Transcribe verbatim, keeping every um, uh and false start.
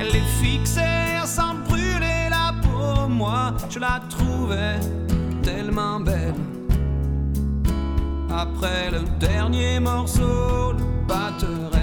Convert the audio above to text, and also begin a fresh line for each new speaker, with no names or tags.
Elle est fixée sans brûler la peau. Moi, je la trouvais tellement belle. Après le dernier morceau, le batteur